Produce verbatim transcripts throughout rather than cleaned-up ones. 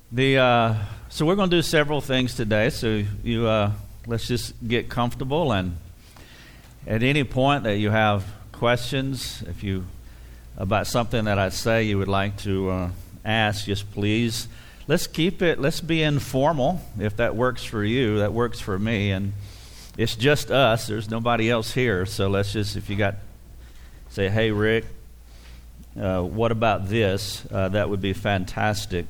The uh, so we're going to do several things today. So you uh, let's just get comfortable, and at any point that you have questions, if you about something that I say you would like to uh, ask, just please. Let's keep it. Let's be informal. If that works for you, that works for me, and it's just us. There's nobody else here. So let's just, if you got, say, hey Rick, uh, what about this? Uh, that would be fantastic.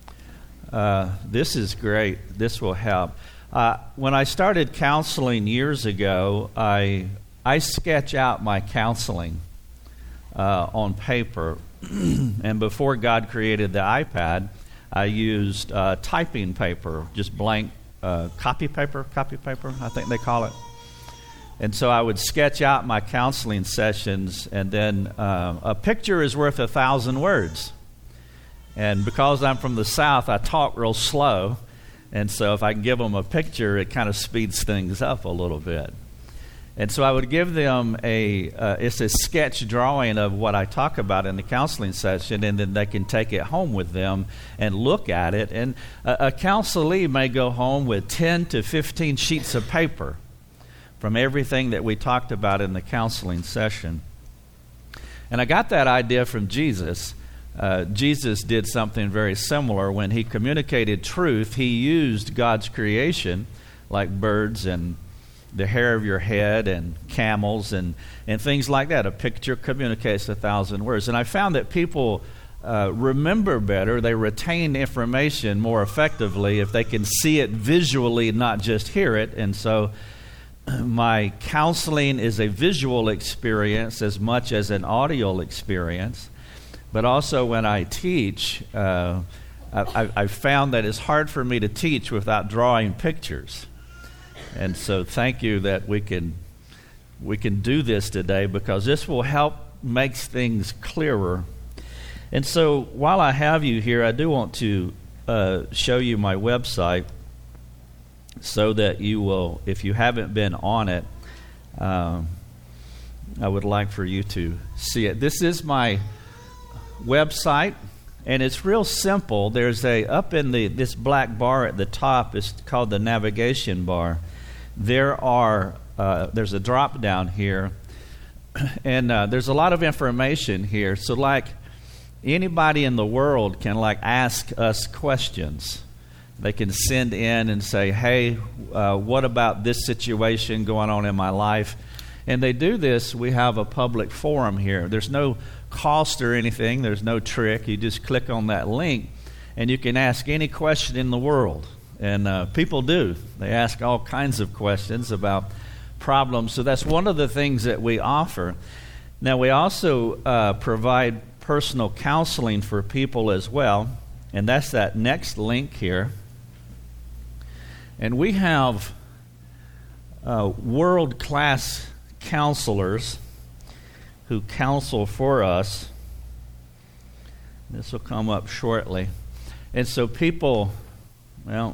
Uh, this is great. This will help. Uh, when I started counseling years ago, I I sketch out my counseling uh, on paper. And before God created the iPad, I used uh, typing paper, just blank uh, copy paper, copy paper, I think they call it. And so I would sketch out my counseling sessions, and then uh, a picture is worth a thousand words. And because I'm from the South, I talk real slow. And so if I can give them a picture, it kind of speeds things up a little bit. And so I would give them a, uh, it's a sketch drawing of what I talk about in the counseling session, and then they can take it home with them and look at it. And a, a counselee may go home with ten to fifteen sheets of paper from everything that we talked about in the counseling session. And I got that idea from Jesus. Uh, Jesus did something very similar. When he communicated truth, he used God's creation, like birds and the hair of your head and camels and, and things like that. A picture communicates a thousand words. And I found that people uh, remember better, they retain information more effectively if they can see it visually, not just hear it. And so my counseling is a visual experience as much as an audio experience. But also when I teach, uh, I, I found that it's hard for me to teach without drawing pictures. And so thank you that we can we can do this today, because this will help make things clearer. And so while I have you here, I do want to uh, show you my website so that you will, if you haven't been on it, um, I would like for you to see it. This is my website, and it's real simple. There's a, up in the this black bar at the top is called the navigation bar. There are, uh, there's a drop down here, and uh, there's a lot of information here. So like anybody in the world can like ask us questions. They can send in and say, hey, uh, what about this situation going on in my life? And they do this. We have a public forum here. There's no cost or anything. There's no trick. You just click on that link, and you can ask any question in the world. And uh, people do. They ask all kinds of questions about problems. So that's one of the things that we offer. Now, we also uh, provide personal counseling for people as well, and that's that next link here. And we have uh, world-class counselors who counsel for us. This will come up shortly. And so people, well,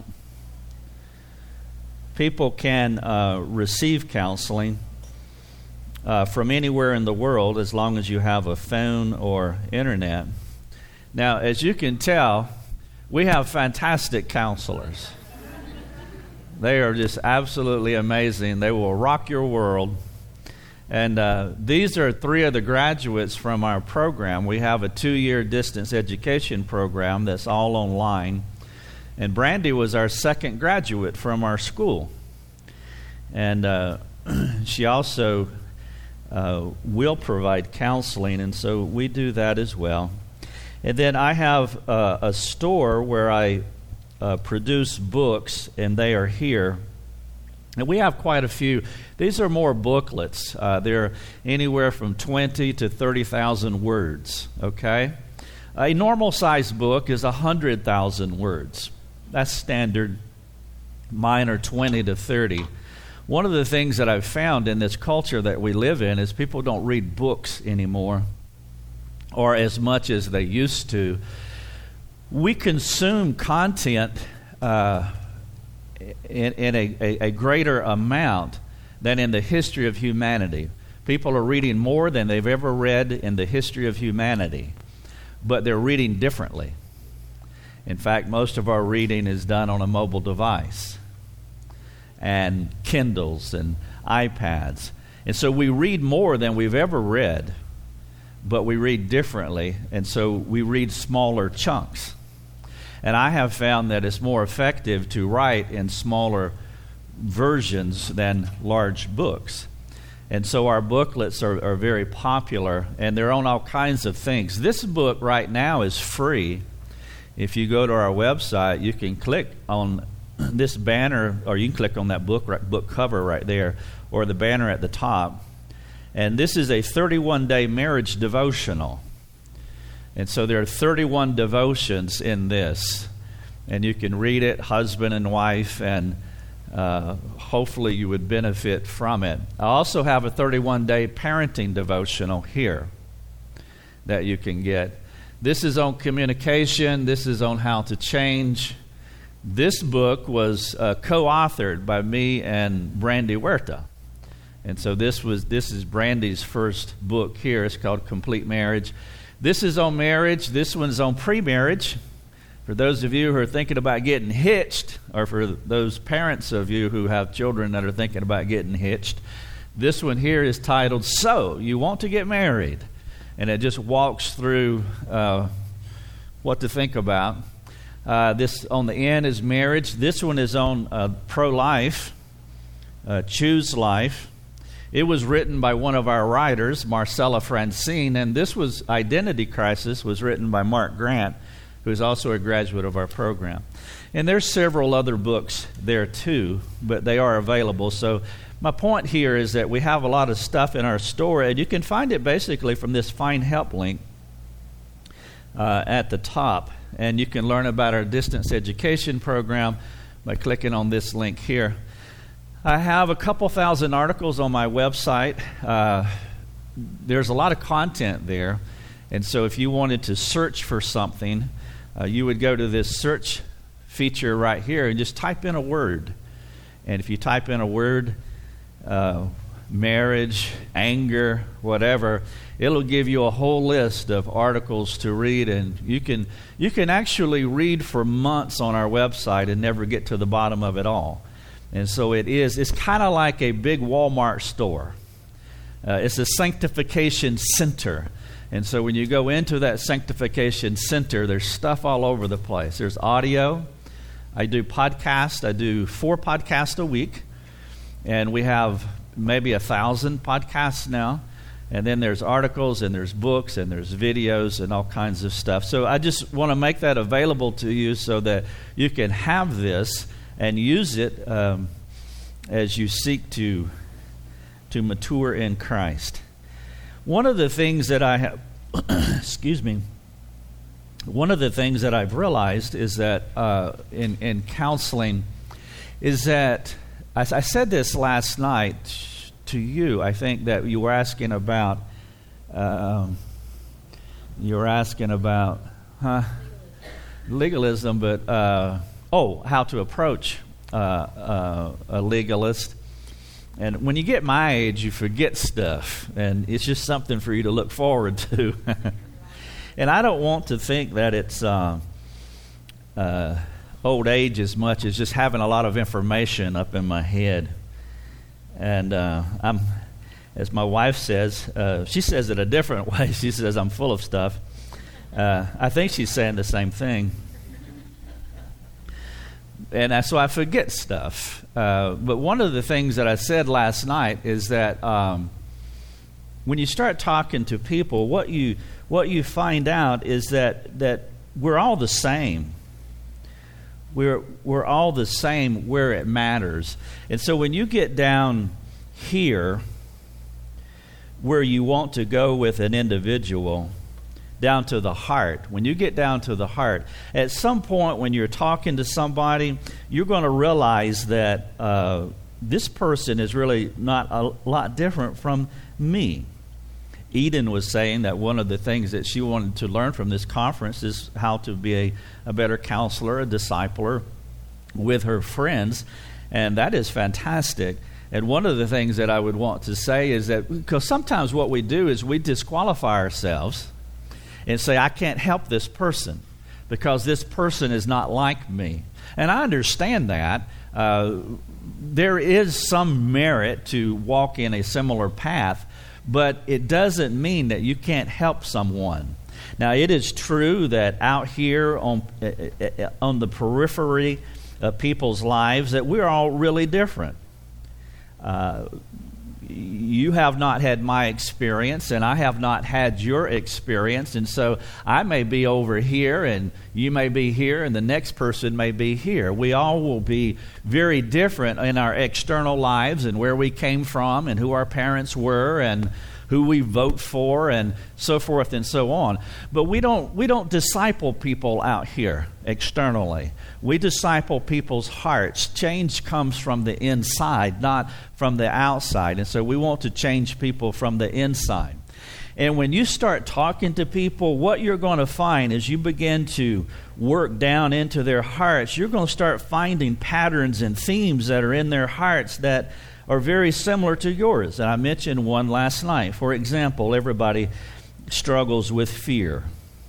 people can uh, receive counseling uh, from anywhere in the world as long as you have a phone or internet. Now, as you can tell, we have fantastic counselors. They are just absolutely amazing. They will rock your world. And uh, these are three of the graduates from our program. We have a two-year distance education program that's all online. And Brandy was our second graduate from our school. And uh, she also uh, will provide counseling, and so we do that as well. And then I have uh, a store where I uh, produce books, and they are here. And we have quite a few. These are more booklets. Uh, they're anywhere from twenty to thirty thousand words, okay? A normal-sized book is one hundred thousand words. That's standard. Mine are twenty to thirty. One of the things that I've found in this culture that we live in is people don't read books anymore, or as much as they used to. We consume content uh In, in a, a, a greater amount than in the history of humanity. People are reading more than they've ever read in the history of humanity, but they're reading differently. In fact, most of our reading is done on a mobile device and Kindles and iPads. And so we read more than we've ever read, but we read differently, and so we read smaller chunks. And I have found that it's more effective to write in smaller versions than large books. And so our booklets are, are very popular, and they're on all kinds of things. This book right now is free. If you go to our website, you can click on this banner, or you can click on that book right, book cover right there, or the banner at the top. And this is a thirty-one day marriage devotional. And so there are thirty-one devotions in this. And you can read it, husband and wife, and uh, hopefully you would benefit from it. I also have a thirty-one day parenting devotional here that you can get. This is on communication. This is on how to change. This book was uh, co-authored by me and Brandy Huerta. And so this was this is Brandy's first book here. It's called Complete Marriage. This is on marriage. This one's on pre-marriage. For those of you who are thinking about getting hitched, or for those parents of you who have children that are thinking about getting hitched, this one here is titled, So, You Want to Get Married? And it just walks through uh, what to think about. Uh, this on the end is marriage. This one is on uh, pro-life, uh, choose life. It was written by one of our writers, Marcella Francine, and this was Identity Crisis, was written by Mark Grant, who is also a graduate of our program. And there's several other books there too, but they are available. So my point here is that we have a lot of stuff in our store, and you can find it basically from this Find Help link uh, at the top. And you can learn about our distance education program by clicking on this link here. I have a couple thousand articles on my website. Uh, there's a lot of content there. And so if you wanted to search for something, uh, you would go to this search feature right here and just type in a word. And if you type in a word, uh, marriage, anger, whatever, it'll give you a whole list of articles to read, and you can you can actually read for months on our website and never get to the bottom of it all. And so it is, it's kind of like a big Walmart store. Uh, it's a sanctification center. And so when you go into that sanctification center, there's stuff all over the place. There's audio. I do podcasts. I do four podcasts a week. And we have maybe a thousand podcasts now. And then there's articles, and there's books, and there's videos, and all kinds of stuff. So I just want to make that available to you so that you can have this and use it um, as you seek to to mature in Christ. One of the things that I have, excuse me, one of the things that I've realized is that uh, in in counseling is that I, I said this last night to you. I think that you were asking about um, you were asking about huh, legalism, but. Uh, Oh, how to approach uh, uh, a legalist. And when you get my age, you forget stuff. And it's just something for you to look forward to. And I don't want to think that it's uh, uh, old age as much as just having a lot of information up in my head. And uh, I'm, as my wife says, uh, she says it a different way. She says I'm full of stuff. Uh, I think she's saying the same thing. And I, so I forget stuff. Uh, but one of the things that I said last night is that um, when you start talking to people, what you what you find out is that that we're all the same. We're we're all the same where it matters. And so when you get down here, where you want to go with an individual, down to the heart. When you get down to the heart, at some point when you're talking to somebody, you're going to realize that uh, this person is really not a lot different from me. Eden was saying that one of the things that she wanted to learn from this conference is how to be a, a better counselor, a discipler with her friends, and that is fantastic. And one of the things that I would want to say is that, because sometimes what we do is we disqualify ourselves and say, I can't help this person because this person is not like me. And I understand that. Uh, there is some merit to walk in a similar path, but it doesn't mean that you can't help someone. Now, it is true that out here on, uh, on the periphery of people's lives that we're all really different. Uh, you have not had my experience, and I have not had your experience, and so I may be over here, and you may be here, and the next person may be here. We all will be very different in our external lives and where we came from and who our parents were and who we vote for and so forth and so on. But we don't we don't disciple people out here externally. We disciple people's hearts. Change comes from the inside, not from the outside. And so we want to change people from the inside. And when you start talking to people, what you're going to find is you begin to work down into their hearts. You're going to start finding patterns and themes that are in their hearts that are very similar to yours. And I mentioned one last night. For example, everybody struggles with fear.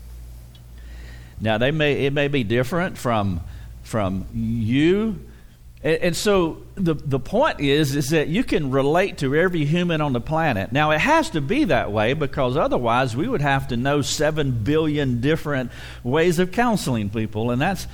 Now, they may it may be different from from you. And, and so the, the point is, is that you can relate to every human on the planet. Now, it has to be that way because otherwise we would have to know seven billion different ways of counseling people. And that's,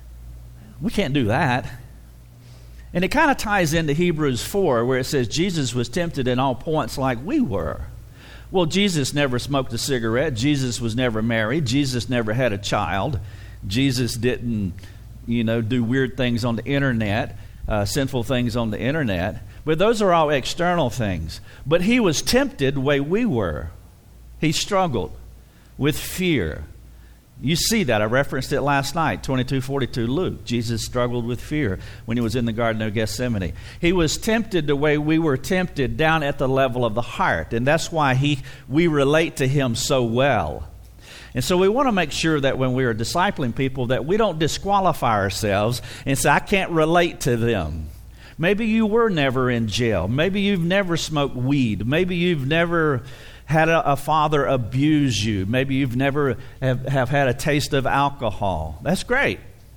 we can't do that. And it kind of ties into Hebrews four, where it says Jesus was tempted in all points like we were. Well, Jesus never smoked a cigarette. Jesus was never married. Jesus never had a child. Jesus didn't, you know, do weird things on the internet, uh, sinful things on the internet. But those are all external things. But he was tempted the way we were. He struggled with fear. You see that. I referenced it last night, twenty-two forty-two Luke. Jesus struggled with fear when he was in the Garden of Gethsemane. He was tempted the way we were tempted, down at the level of the heart. And that's why he we relate to him so well. And so we want to make sure that when we are discipling people that we don't disqualify ourselves and say, I can't relate to them. Maybe you were never in jail. Maybe you've never smoked weed. Maybe you've never had a, a father abuse you. Maybe you've never have, have had a taste of alcohol. That's great.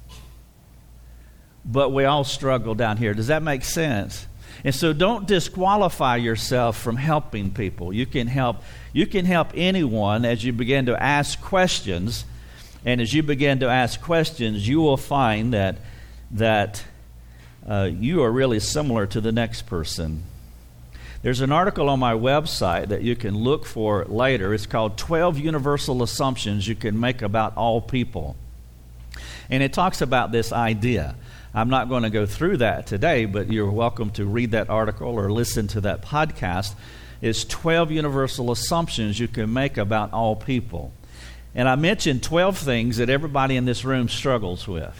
But we all struggle down here. Does that make sense? And so don't disqualify yourself from helping people. You can help you can help anyone as you begin to ask questions. And as you begin to ask questions, you will find that that uh, you are really similar to the next person. There's an article on my website that you can look for later. It's called twelve Universal Assumptions You Can Make About All People. And it talks about this idea. I'm not going to go through that today, but you're welcome to read that article or listen to that podcast. It's twelve Universal Assumptions You Can Make About All People. And I mentioned twelve things that everybody in this room struggles with.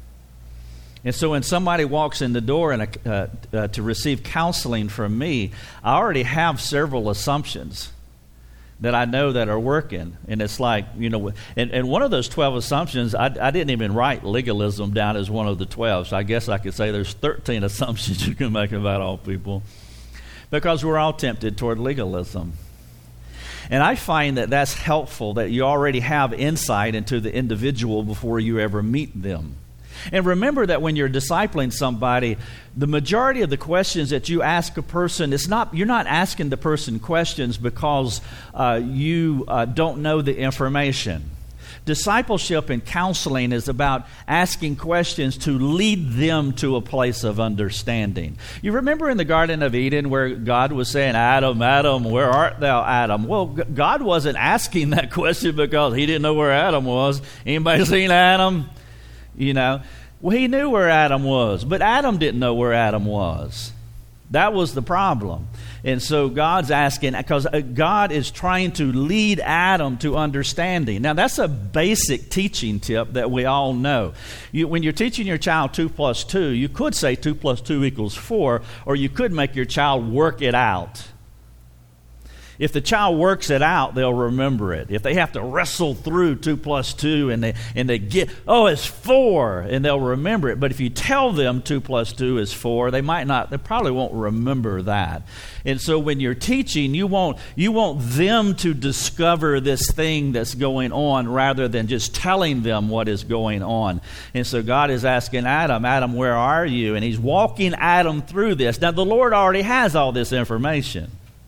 And so when somebody walks in the door and uh, uh, to receive counseling from me, I already have several assumptions that I know that are working. And it's like, you know, and, and one of those twelve assumptions, I, I didn't even write legalism down as one of the twelve. So I guess I could say there's thirteen assumptions you can make about all people, because we're all tempted toward legalism. And I find that that's helpful, that you already have insight into the individual before you ever meet them. And remember that when you're discipling somebody, the majority of the questions that you ask a person, it's not you're not asking the person questions because uh, you uh, don't know the information. Discipleship and counseling is about asking questions to lead them to a place of understanding. You remember in the Garden of Eden where God was saying, Adam, Adam, where art thou, Adam? Well, God wasn't asking that question because he didn't know where Adam was. Anybody seen Adam? You know, well, he knew where Adam was, but Adam didn't know where Adam was. That was the problem. And so God's asking, because God is trying to lead Adam to understanding. Now, that's a basic teaching tip that we all know. You, when you're teaching your child two plus two, you could say two plus two equals four, or you could make your child work it out. If the child works it out, they'll remember it. If they have to wrestle through two plus two and they and they get, oh, it's four, and they'll remember it. But if you tell them two plus two is four, they might not, they probably won't remember that. And so when you're teaching, you want you want them to discover this thing that's going on rather than just telling them what is going on. And so God is asking Adam, Adam, where are you? And he's walking Adam through this. Now the Lord already has all this information.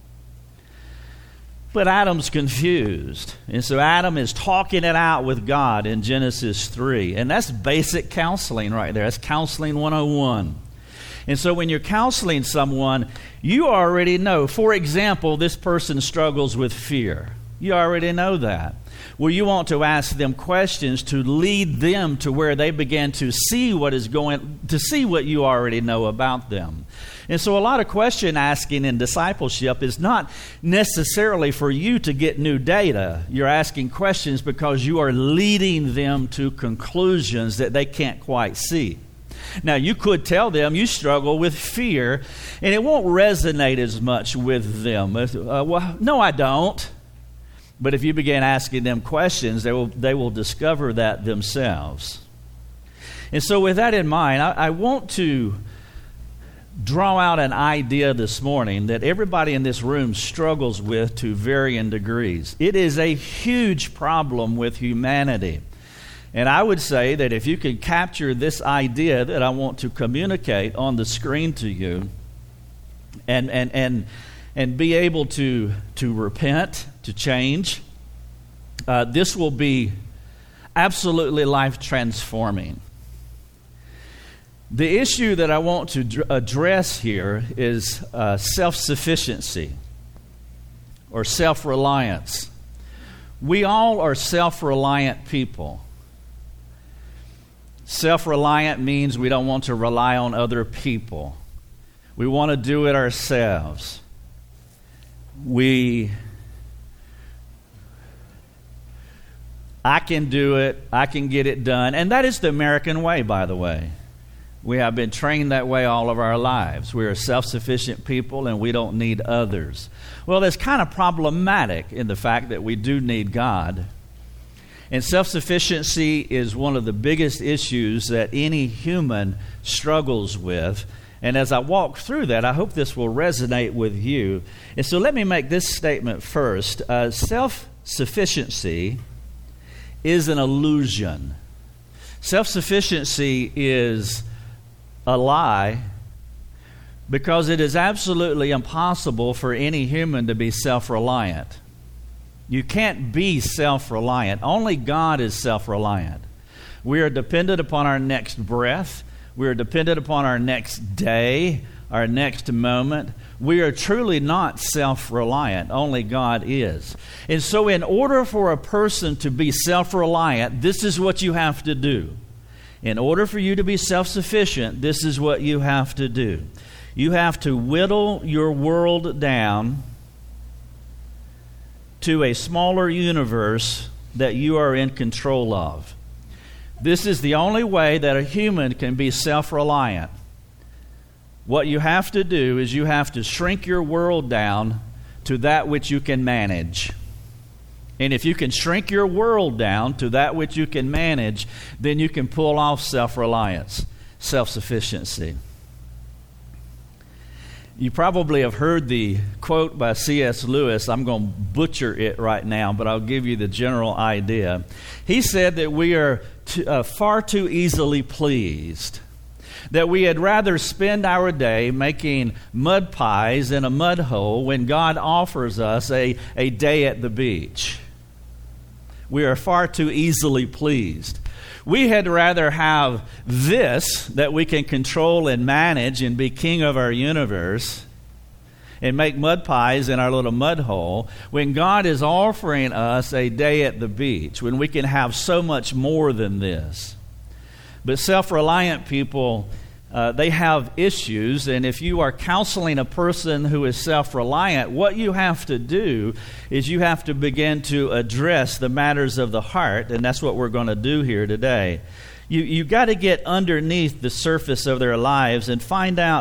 But Adam's confused. And so Adam is talking it out with God in Genesis three. And that's basic counseling right there. That's counseling one oh one. And so when you're counseling someone, you already know. For example, this person struggles with fear. You already know that. Well, you want to ask them questions to lead them to where they begin to see what is going, to see what you already know about them. And so a lot of question asking in discipleship is not necessarily for you to get new data. You're asking questions because you are leading them to conclusions that they can't quite see. Now, you could tell them you struggle with fear, and it won't resonate as much with them. Uh, well, no, I don't. But if you begin asking them questions, they will they will discover that themselves. And so with that in mind, I, I want to draw out an idea this morning that everybody in this room struggles with to varying degrees. It is a huge problem with humanity. And I would say that if you could capture this idea that I want to communicate on the screen to you and and and and be able to to repent, to change, uh, this will be absolutely life-transforming. The issue that I want to dr- address here is uh, self-sufficiency or self-reliance. We all are self-reliant people. Self-reliant means we don't want to rely on other people. We want to do it ourselves. We, I can do it, I can get it done. And that is the American way, by the way. We have been trained that way all of our lives. We are self-sufficient people and we don't need others. Well, that's kind of problematic in the fact that we do need God. And self-sufficiency is one of the biggest issues that any human struggles with. And as I walk through that, I hope this will resonate with you. And so let me make this statement first. Uh, self-sufficiency is an illusion. Self-sufficiency is a lie because it is absolutely impossible for any human to be self-reliant. You can't be self-reliant. Only God is self-reliant. We are dependent upon our next breath. We are dependent upon our next day, our next moment. We are truly not self-reliant. Only God is. And so in order for a person to be self-reliant, this is what you have to do. In order for you to be self-sufficient, this is what you have to do. You have to whittle your world down to a smaller universe that you are in control of. This is the only way that a human can be self-reliant. What you have to do is you have to shrink your world down to that which you can manage. And if you can shrink your world down to that which you can manage, then you can pull off self-reliance, self-sufficiency. You probably have heard the quote by C S Lewis. I'm going to butcher it right now, but I'll give you the general idea. He said that we are too, uh, far too easily pleased, that we had rather spend our day making mud pies in a mud hole when God offers us a, a day at the beach. We are far too easily pleased. We had rather have this that we can control and manage and be king of our universe and make mud pies in our little mud hole when God is offering us a day at the beach, when we can have so much more than this. But self-reliant people, uh, they have issues, and if you are counseling a person who is self-reliant, what you have to do is you have to begin to address the matters of the heart, and that's what we're going to do here today. You you got to get underneath the surface of their lives and find out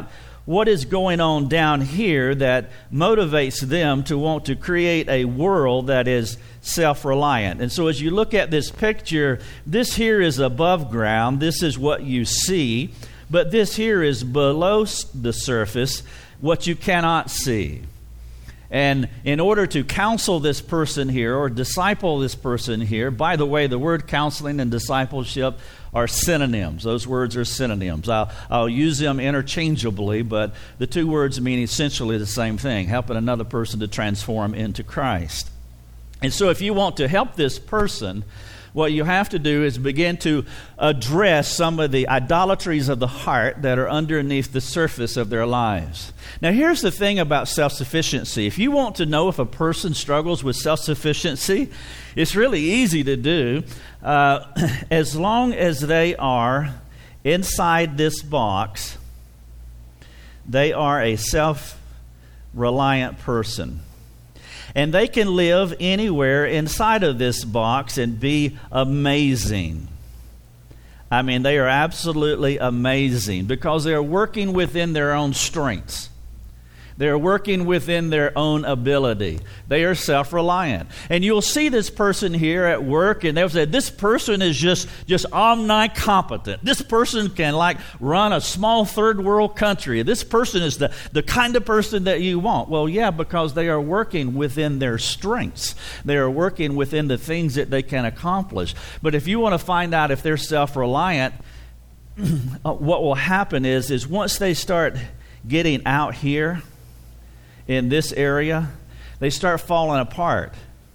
what is going on down here that motivates them to want to create a world that is self-reliant. And so as you look at this picture, this here is above ground. This is what you see. But this here is below the surface, what you cannot see. And in order to counsel this person here or disciple this person here, by the way, the word counseling and discipleship are synonyms. Those words are synonyms. I'll, I'll use them interchangeably, but the two words mean essentially the same thing, helping another person to transform into Christ. And so if you want to help this person, what you have to do is begin to address some of the idolatries of the heart that are underneath the surface of their lives. Now, here's the thing about self-sufficiency. If you want to know if a person struggles with self-sufficiency, it's really easy to do. Uh, as long as they are inside this box, they are a self-reliant person. And they can live anywhere inside of this box and be amazing. I mean, they are absolutely amazing because they are working within their own strengths. They are working within their own ability. They are self-reliant. And you'll see this person here at work, and they'll say, this person is just, just omnicompetent. This person can, like, run a small third world country. This person is the, the kind of person that you want. Well, yeah, because they are working within their strengths. They are working within the things that they can accomplish. But if you want to find out if they're self-reliant, what will happen is, is once they start getting out here, in this area, they start falling apart.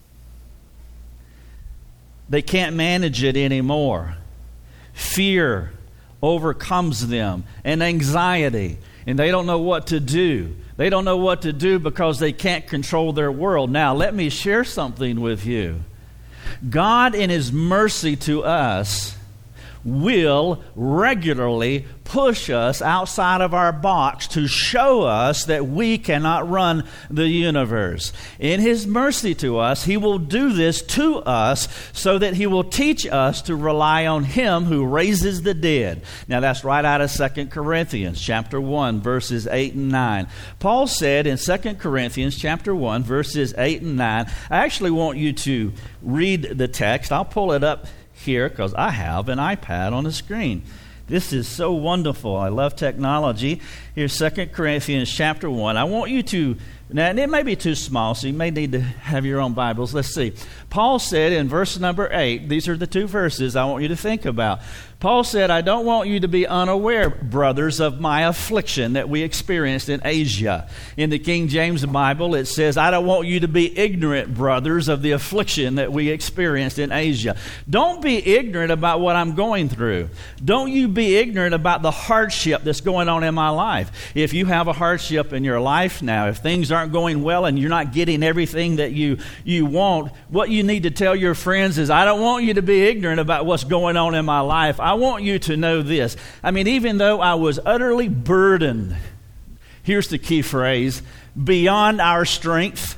They can't manage it anymore. Fear overcomes them and anxiety, and they don't know what to do. They don't know what to do because they can't control their world. Now, let me share something with you. God, in His mercy to us, will regularly push us outside of our box to show us that we cannot run the universe. In His mercy to us, He will do this to us so that He will teach us to rely on Him who raises the dead. Now that's right out of Second Corinthians chapter one, verses eight and nine. Paul said in Second Corinthians chapter one, verses eight and nine, I actually want you to read the text. I'll pull it up here because I have an iPad on the screen. This is so wonderful. I love technology. Here's Second Corinthians chapter one. I want you to, now it may be too small, so you may need to have your own Bibles. Let's see. Paul said in verse number eight, these are the two verses I want you to think about. Paul said, I don't want you to be unaware, brothers, of my affliction that we experienced in Asia. In the King James Bible, it says, I don't want you to be ignorant, brothers, of the affliction that we experienced in Asia. Don't be ignorant about what I'm going through. Don't you be ignorant about the hardship that's going on in my life. If you have a hardship in your life now, if things aren't going well and you're not getting everything that you, you want, what you need to tell your friends is, I don't want you to be ignorant about what's going on in my life. I want you to know this. I mean, even though I was utterly burdened, here's the key phrase, beyond our strength,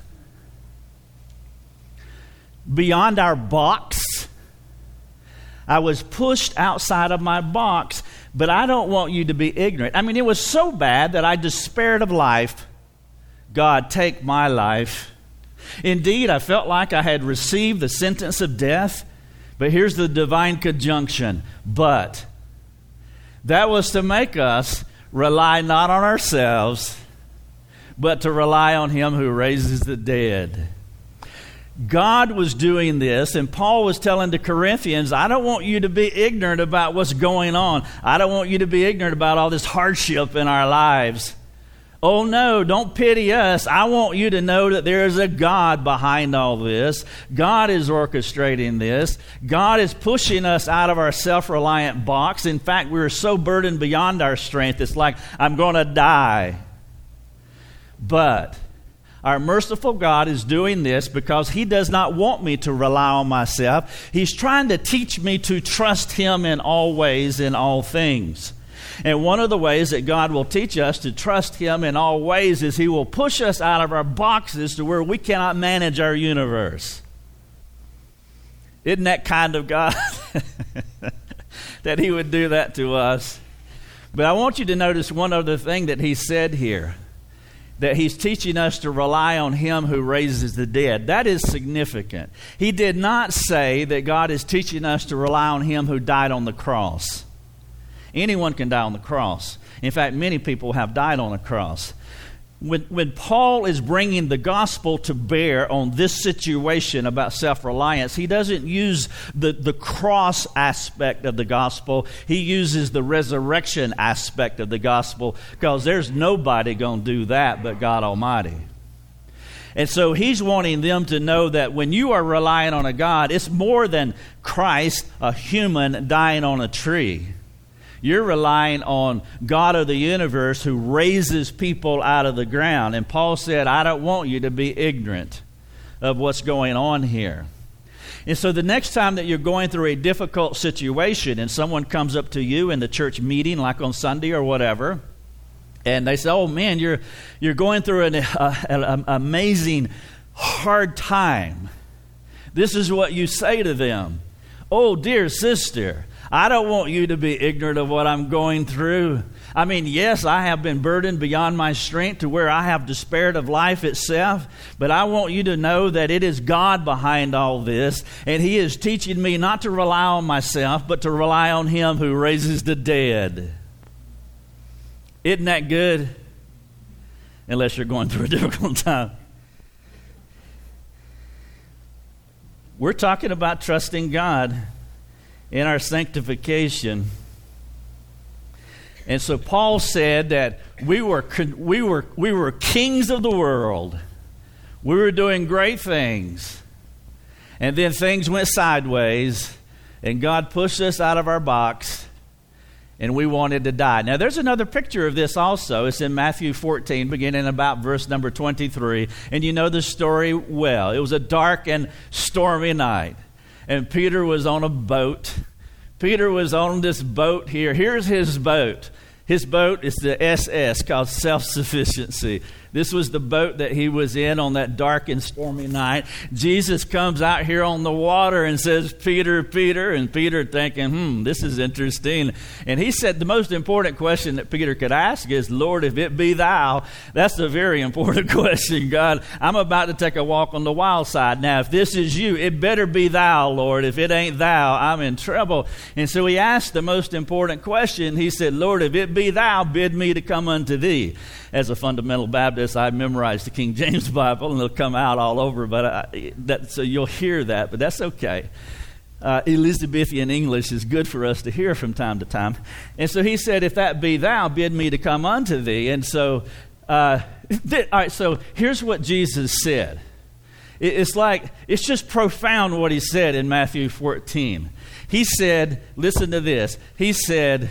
beyond our box, I was pushed outside of my box, but I don't want you to be ignorant. I mean, it was so bad that I despaired of life. God, take my life. Indeed, I felt like I had received the sentence of death. But here's the divine conjunction. But that was to make us rely not on ourselves, but to rely on Him who raises the dead. God was doing this, and Paul was telling the Corinthians, I don't want you to be ignorant about what's going on. I don't want you to be ignorant about all this hardship in our lives. Oh no, don't pity us. I want you to know that there is a God behind all this. God is orchestrating this. God is pushing us out of our self-reliant box. In fact, we are so burdened beyond our strength, it's like, I'm going to die. But our merciful God is doing this because He does not want me to rely on myself. He's trying to teach me to trust Him in all ways, in all things. And one of the ways that God will teach us to trust Him in all ways is He will push us out of our boxes to where we cannot manage our universe. Isn't that kind of God that He would do that to us? But I want you to notice one other thing that he said here, that he's teaching us to rely on him who raises the dead. That is significant. He did not say that God is teaching us to rely on him who died on the cross. Anyone can die on the cross. In fact, many people have died on a cross. When, when Paul is bringing the gospel to bear on this situation about self-reliance, he doesn't use the, the cross aspect of the gospel. He uses the resurrection aspect of the gospel, because there's nobody going to do that but God Almighty. And so he's wanting them to know that when you are relying on a God, it's more than Christ, a human, dying on a tree. You're relying on God of the universe who raises people out of the ground. And Paul said, I don't want you to be ignorant of what's going on here. And so the next time that you're going through a difficult situation and someone comes up to you in the church meeting, like on Sunday or whatever, and they say, oh man, you're you're going through an uh, an amazing hard time. This is what you say to them. Oh, dear sister, I don't want you to be ignorant of what I'm going through. I mean, yes, I have been burdened beyond my strength to where I have despaired of life itself, but I want you to know that it is God behind all this, and he is teaching me not to rely on myself, but to rely on him who raises the dead. Isn't that good? Unless you're going through a difficult time. We're talking about trusting God in our sanctification. And so Paul said that we were we were we were kings of the world. We were doing great things. And then things went sideways, and God pushed us out of our box, and we wanted to die. Now, there's another picture of this also. It's in Matthew fourteen, beginning about verse number twenty-three. And you know the story well. It was a dark and stormy night, and Peter was on a boat. Peter was on this boat here. Here's his boat. His boat is the S S, called Self-Sufficiency. This was the boat that he was in on that dark and stormy night. Jesus comes out here on the water and says, Peter, Peter. And Peter thinking, hmm, this is interesting. And he said the most important question that Peter could ask is, Lord, if it be thou. That's a very important question, God. I'm about to take a walk on the wild side. Now, if this is you, it better be thou, Lord. If it ain't thou, I'm in trouble. And so he asked the most important question. He said, Lord, if it be thou, bid me to come unto thee. As a fundamental Baptist, I memorized the King James Bible, and it'll come out all over. But I, that, so you'll hear that, but that's okay. Uh, Elizabethan English is good for us to hear from time to time. And so he said, if that be thou, bid me to come unto thee. And so, uh, th- all right, so here's what Jesus said. It, it's like, it's just profound what he said in Matthew fourteen. He said, listen to this. He said,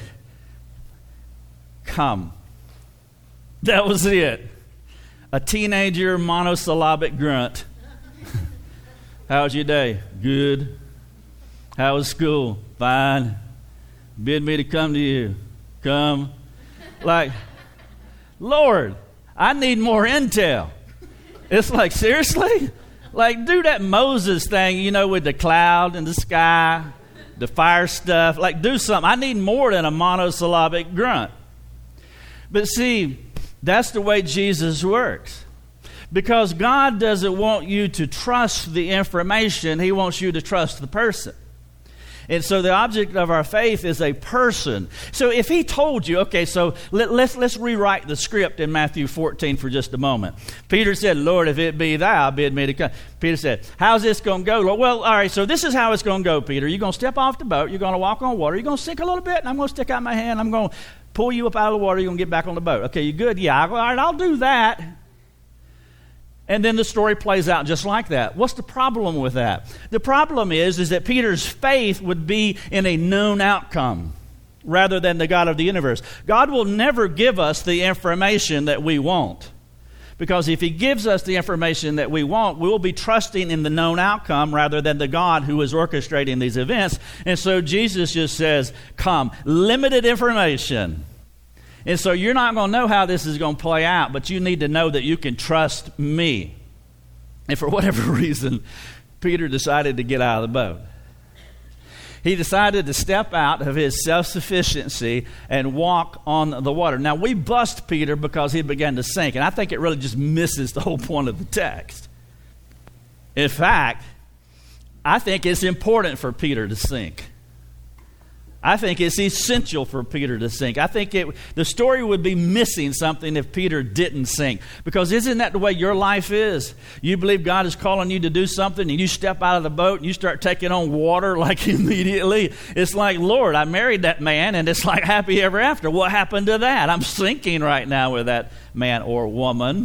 come. That was it. A teenager monosyllabic grunt. How was your day? Good. How was school? Fine. Bid me to come to you. Come. Like, Lord, I need more intel. It's like, seriously? Like, do that Moses thing, you know, with the cloud and the sky, the fire stuff. Like, do something. I need more than a monosyllabic grunt. But see, that's the way Jesus works. Because God doesn't want you to trust the information. He wants you to trust the person. And so the object of our faith is a person. So if he told you, okay, so let, let's let's rewrite the script in Matthew fourteen for just a moment. Peter said, Lord, if it be thou, bid me to come. Peter said, how's this going to go, Lord? Well, all right, so this is how it's going to go, Peter. You're going to step off the boat. You're going to walk on water. You're going to sink a little bit, and I'm going to stick out my hand. I'm going to pull you up out of the water. You're going to get back on the boat. Okay, you good? Yeah, all right, I'll do that. And then the story plays out just like that. What's the problem with that? The problem is, is that Peter's faith would be in a known outcome rather than the God of the universe. God will never give us the information that we want. Because if he gives us the information that we want, we'll be trusting in the known outcome rather than the God who is orchestrating these events. And so Jesus just says, come, limited information. And so you're not going to know how this is going to play out, but you need to know that you can trust me. And for whatever reason, Peter decided to get out of the boat. He decided to step out of his self-sufficiency and walk on the water. Now, we bust Peter because he began to sink, and I think it really just misses the whole point of the text. In fact, I think it's important for Peter to sink. I think it's essential for Peter to sink. I think it, the story would be missing something if Peter didn't sink. Because isn't that the way your life is? You believe God is calling you to do something, and you step out of the boat and you start taking on water like immediately. It's like, Lord, I married that man, and it's like happy ever after. What happened to that? I'm sinking right now with that man or woman.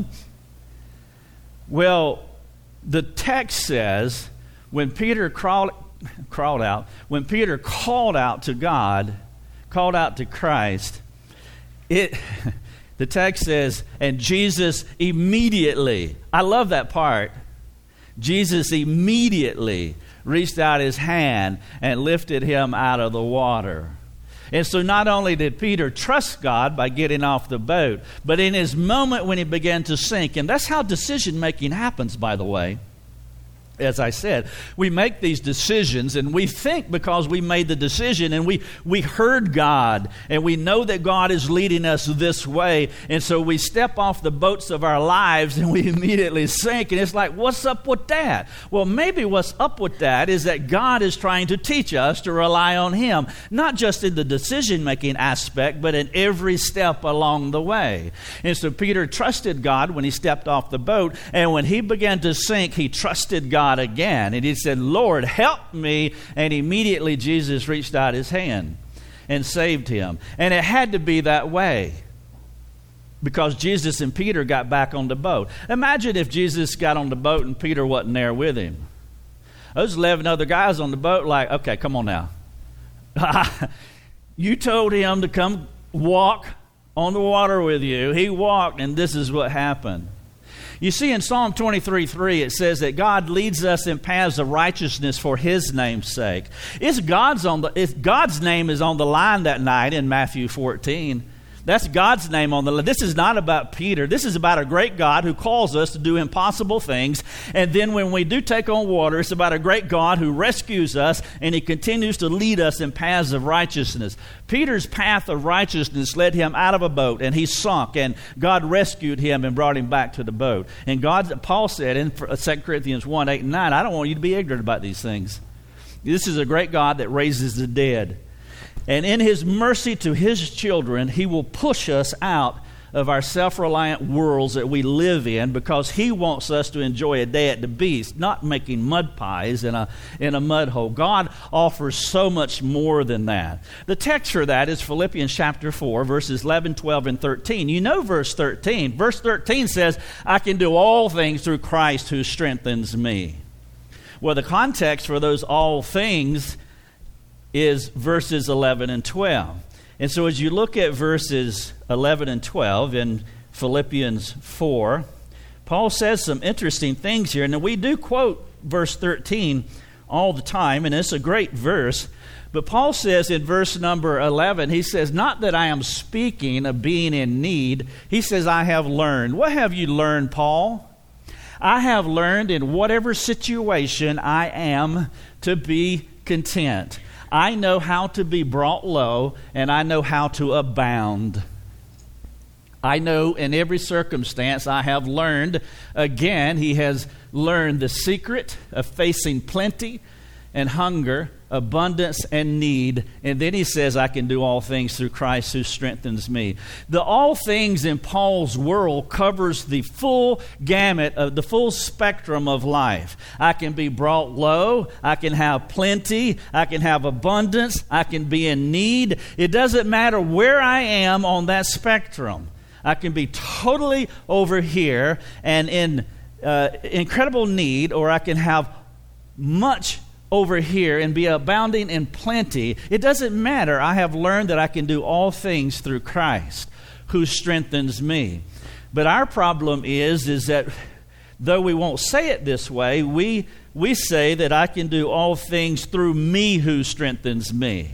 Well, the text says when Peter crawled... crawled out, when Peter called out to God, called out to Christ, it, the text says, and Jesus immediately, I love that part, Jesus immediately reached out his hand and lifted him out of the water. And so not only did Peter trust God by getting off the boat, but in his moment when he began to sink, and that's how decision making happens, by the way. As I said, we make these decisions, and we think because we made the decision and we, we heard God and we know that God is leading us this way, and so we step off the boats of our lives and we immediately sink, and it's like, what's up with that? Well, maybe what's up with that is that God is trying to teach us to rely on Him, not just in the decision-making aspect, but in every step along the way. And so Peter trusted God when he stepped off the boat, and when he began to sink, he trusted God again, and he said, Lord, help me, and immediately Jesus reached out his hand and saved him. And it had to be that way because Jesus and Peter got back on the boat. Imagine if Jesus got on the boat and Peter wasn't there with him. Those eleven other guys on the boat like, okay, come on now. You told him to come walk on the water with you. He walked, and this is what happened. You see, in Psalm twenty-three three, it says that God leads us in paths of righteousness for His name's sake. It's God's on the, if God's name is on the line that night in Matthew fourteen. That's God's name on the line. This is not about Peter. This is about a great God who calls us to do impossible things. And then when we do take on water, it's about a great God who rescues us, and He continues to lead us in paths of righteousness. Peter's path of righteousness led him out of a boat, and he sunk, and God rescued him and brought him back to the boat. And God, Paul said in Second Corinthians one, eight and nine, I don't want you to be ignorant about these things. This is a great God that raises the dead. And in His mercy to His children, He will push us out of our self-reliant worlds that we live in, because He wants us to enjoy a day at the beach, not making mud pies in a, in a mud hole. God offers so much more than that. The text for that is Philippians chapter four, verses eleven, twelve, and thirteen. You know verse thirteen. Verse thirteen says, I can do all things through Christ who strengthens me. Well, the context for those all things is verses eleven and twelve. And so as you look at verses eleven and twelve in Philippians four, Paul says some interesting things here. And we do quote verse thirteen all the time, and it's a great verse. But Paul says in verse number eleven, he says, not that I am speaking of being in need. He says, I have learned. What have you learned, Paul? I have learned in whatever situation I am to be content. I know how to be brought low, and I know how to abound. I know in every circumstance I have learned. Again, he has learned the secret of facing plenty and hunger, abundance and need. And then he says, I can do all things through Christ who strengthens me. The all things in Paul's world covers the full gamut of the full spectrum of life. I can be brought low. I can have plenty. I can have abundance. I can be in need. It doesn't matter where I am on that spectrum. I can be totally over here and in uh, incredible need, or I can have much over here and be abounding in plenty. It doesn't matter. I have learned that I can do all things through Christ who strengthens me. But our problem is, is that though we won't say it this way, we, we say that I can do all things through me who strengthens me.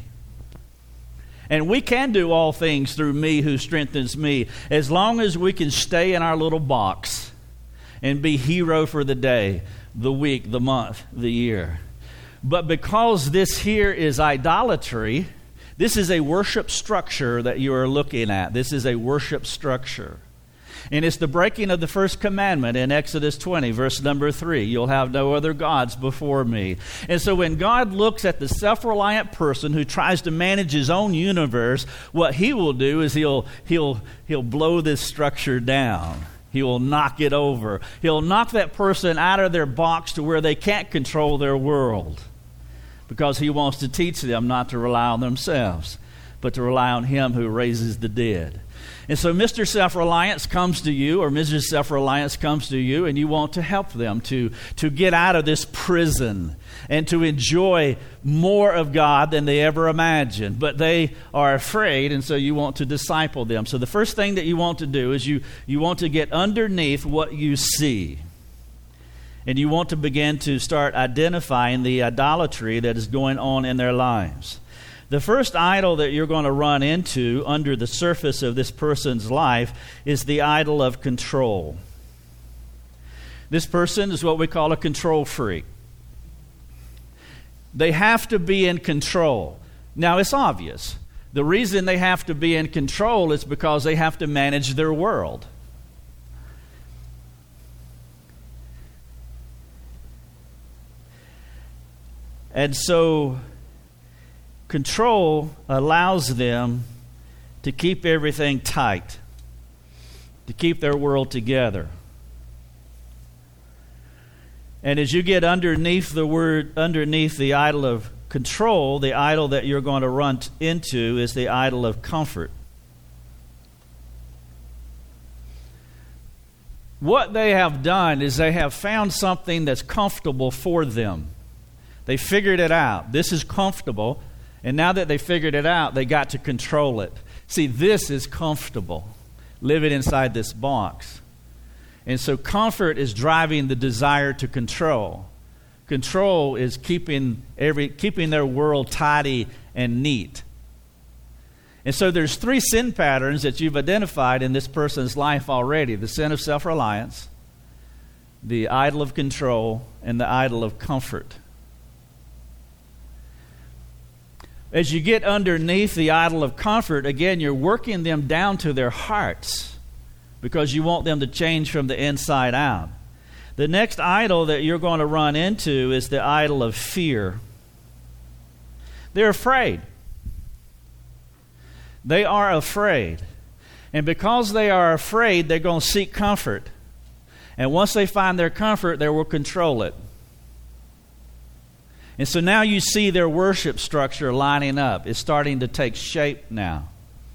And we can do all things through me who strengthens me, as long as we can stay in our little box and be hero for the day, the week, the month, the year. But because this here is idolatry, this is a worship structure that you are looking at. This is a worship structure. And it's the breaking of the first commandment in Exodus twenty, verse number three. You'll have no other gods before me. And so when God looks at the self-reliant person who tries to manage his own universe, what he will do is he'll he'll he'll blow this structure down. He will knock it over. He'll knock that person out of their box to where they can't control their world, because he wants to teach them not to rely on themselves, but to rely on him who raises the dead. And so Mister Self-Reliance comes to you, or Missus Self-Reliance comes to you, and you want to help them to, to get out of this prison and to enjoy more of God than they ever imagined. But they are afraid, and so you want to disciple them. So the first thing that you want to do is you, you want to get underneath what you see. And you want to begin to start identifying the idolatry that is going on in their lives. The first idol that you're going to run into under the surface of this person's life is the idol of control. This person is what we call a control freak. They have to be in control. Now, it's obvious. The reason they have to be in control is because they have to manage their world. And so control allows them to keep everything tight, to keep their world together. And as you get underneath the word, underneath the idol of control, the idol that you're going to run t- into is the idol of comfort. What they have done is they have found something that's comfortable for them. They figured it out. This is comfortable. And now that they figured it out, they got to control it. See, this is comfortable, living inside this box. And so comfort is driving the desire to control. Control is keeping every keeping their world tidy and neat. And so there's three sin patterns that you've identified in this person's life already: the sin of self-reliance, the idol of control, and the idol of comfort. As you get underneath the idol of comfort, again, you're working them down to their hearts because you want them to change from the inside out. The next idol that you're going to run into is the idol of fear. They're afraid. They are afraid. And because they are afraid, they're going to seek comfort. And once they find their comfort, they will control it. And so now you see their worship structure lining up. It's starting to take shape now.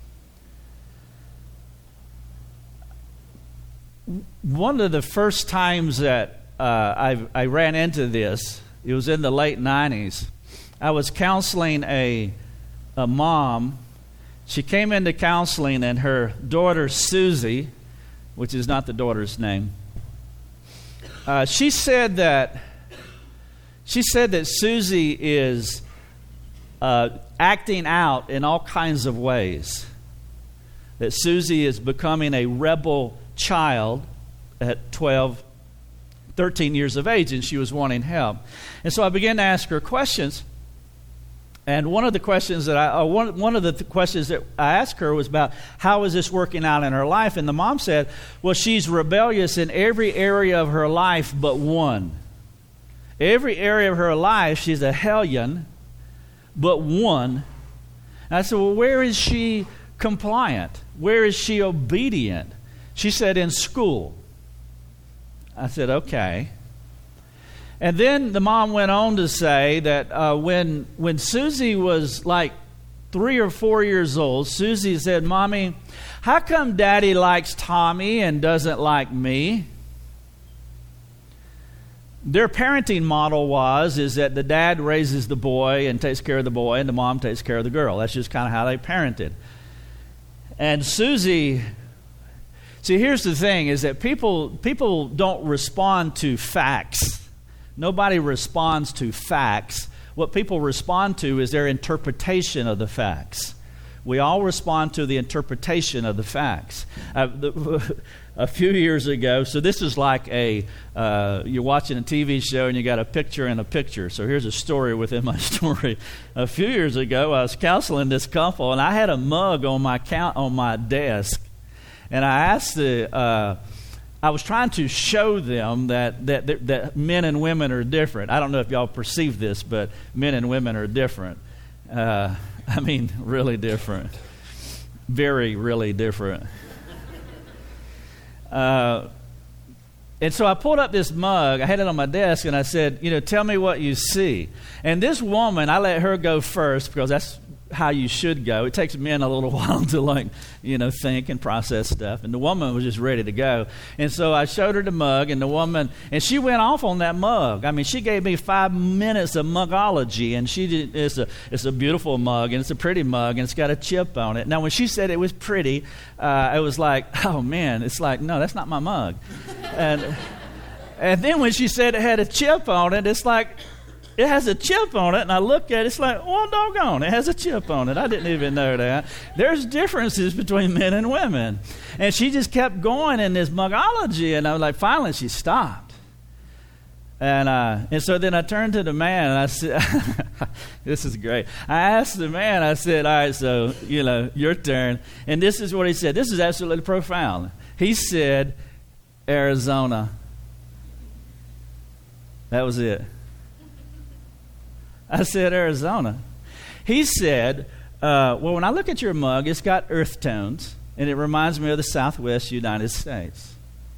One of the first times that uh, I, I ran into this, it was in the late nineties. I was counseling a, a mom. She came into counseling, and her daughter Susie, which is not the daughter's name, uh, she said that She said that Susie is uh, acting out in all kinds of ways. That Susie is becoming a rebel child at twelve, thirteen years of age, and she was wanting help. And so I began to ask her questions. And one of the questions that I, uh, one, one of the th- questions that I asked her was about how is this working out in her life? And the mom said, well, she's rebellious in every area of her life but one. Every area of her life, she's a hellion, but one. And I said, well, where is she compliant? Where is she obedient? She said, in school. I said, okay. And then the mom went on to say that uh, when, when Susie was like three or four years old, Susie said, Mommy, how come Daddy likes Tommy and doesn't like me? Their parenting model was is that the dad raises the boy and takes care of the boy, and the mom takes care of the girl. That's just kind of how they parented. And Susie, see, here's the thing, is that people people don't respond to facts. Nobody responds to facts. What people respond to is their interpretation of the facts. We all respond to the interpretation of the facts. Uh, the, a few years ago, so this is like a, uh, you're watching a T V show and you got a picture in a picture. So here's a story within my story. A few years ago, I was counseling this couple, and I had a mug on my count, on my desk. And I asked the, uh, I was trying to show them that, that, that, that men and women are different. I don't know if y'all perceive this, but men and women are different. Uh, I mean, really different. Very, really different. Uh, and so I pulled up this mug. I had it on my desk, and I said, you know, tell me what you see. And this woman, I let her go first because that's how you should go. It takes men a little while to, like, you know, think and process stuff. And the woman was just ready to go. And so I showed her the mug, and the woman, and she went off on that mug. I mean, she gave me five minutes of mugology, and she did, it's a it's a beautiful mug, and it's a pretty mug, and it's got a chip on it. Now, when she said it was pretty, uh, it was like, oh man, it's like, no, that's not my mug. and and then when she said it had a chip on it, it's like, it has a chip on it, and I look at it, it's like, oh, doggone, it has a chip on it. I didn't even know that. There's differences between men and women. And she just kept going in this mugology, and I was like, finally she stopped. And uh, and so then I turned to the man, and I said, this is great. I asked the man, I said, all right, so, you know, your turn. And this is what he said. This is absolutely profound. He said, Arizona. That was it. I said, Arizona. He said, uh, well, when I look at your mug, it's got earth tones, and it reminds me of the Southwest United States.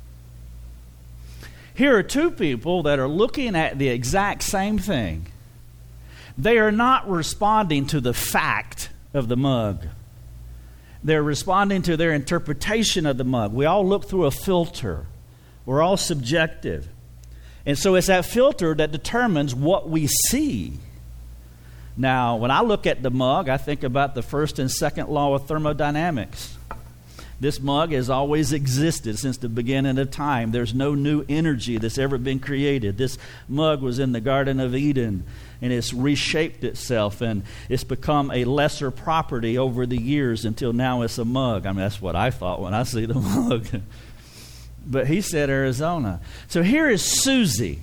Here are two people that are looking at the exact same thing. They are not responding to the fact of the mug. They're responding to their interpretation of the mug. We all look through a filter. We're all subjective. And so it's that filter that determines what we see. Now, when I look at the mug, I think about the first and second law of thermodynamics. This mug has always existed since the beginning of time. There's no new energy that's ever been created. This mug was in the Garden of Eden, and it's reshaped itself, and it's become a lesser property over the years until now it's a mug. I mean, that's what I thought when I see the mug. But he said Arizona. So here is Susie.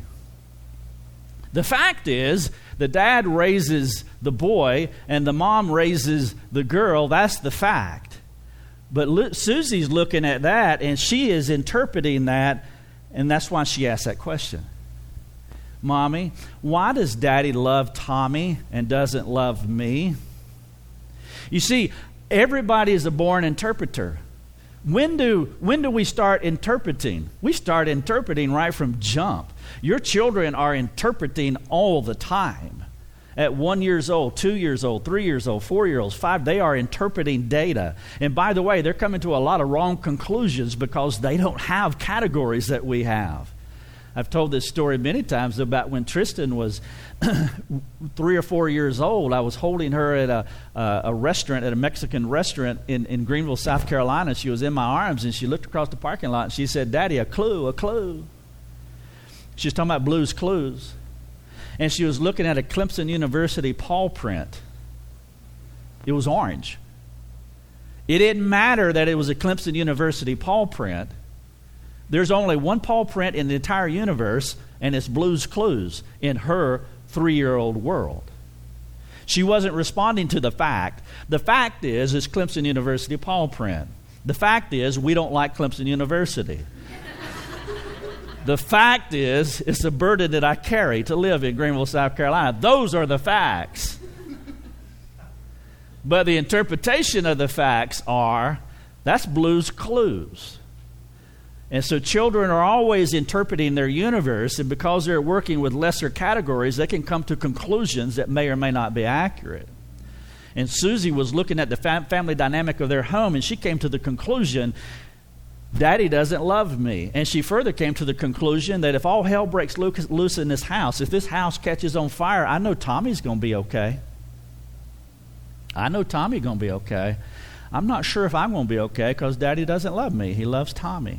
The fact is, the dad raises the boy and the mom raises the girl. That's the fact. But Lu- Susie's looking at that, and she is interpreting that, and that's why she asked that question. Mommy, why does Daddy love Tommy and doesn't love me? You see, everybody is a born interpreter. When do when do we start interpreting? We start interpreting right from jump. Your children are interpreting all the time. At one years old, two years old, three years old, four years old, five, they are interpreting data. And by the way, they're coming to a lot of wrong conclusions because they don't have categories that we have. I've told this story many times about when Tristan was three or four years old. I was holding her at a, uh, a restaurant, at a Mexican restaurant in, in Greenville, South Carolina. She was in my arms, and she looked across the parking lot, and she said, Daddy, a clue, a clue. She was talking about Blue's Clues. And she was looking at a Clemson University paw print. It was orange. It didn't matter that it was a Clemson University paw print. There's only one paw print in the entire universe, and it's Blue's Clues in her three-year-old world. She wasn't responding to the fact. The fact is, it's Clemson University paw print. The fact is, we don't like Clemson University. The fact is, it's a burden that I carry to live in Greenville, South Carolina. Those are the facts. But the interpretation of the facts are, that's Blue's Clues. And so children are always interpreting their universe, and because they're working with lesser categories, they can come to conclusions that may or may not be accurate. And Susie was looking at the fam- family dynamic of their home, and she came to the conclusion, Daddy doesn't love me. And she further came to the conclusion that if all hell breaks loose in this house, if this house catches on fire, I know Tommy's going to be okay. I know Tommy's going to be okay. I'm not sure if I'm going to be okay because Daddy doesn't love me. He loves Tommy.